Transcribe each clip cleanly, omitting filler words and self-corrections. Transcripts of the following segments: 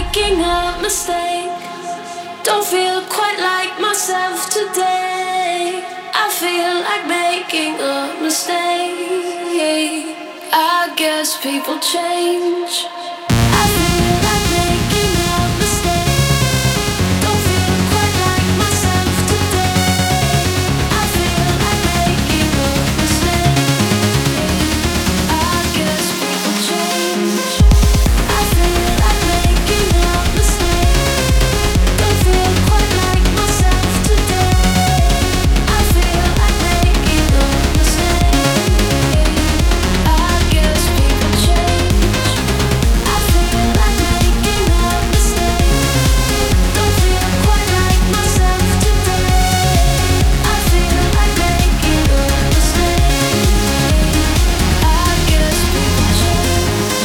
making a mistake. Don't feel quite like myself today. I feel like making a mistake. I guess people change. I feel like making a mistake. Don't feel quite like myself today. I feel like making a mistake. I guess people change. I feel like making a mistake. Don't feel quite like myself today. I feel like making a mistake. I guess people change. I feel like making a mistake. Don't feel quite like myself today. I feel like making a mistake. I guess people change.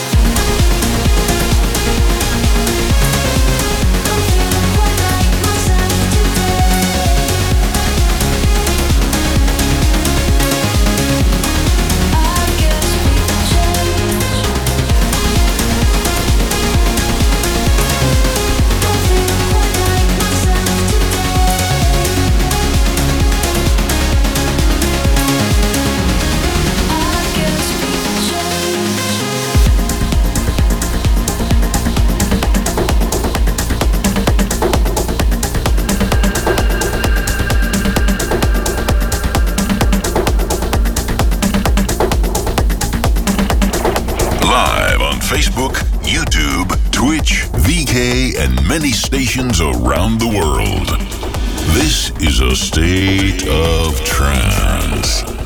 Don't feel quite like myself today. I guess people change. Don't feel quite like myself Live on Facebook, YouTube, Twitch, VK, and many stations around the world. This is a state of trance.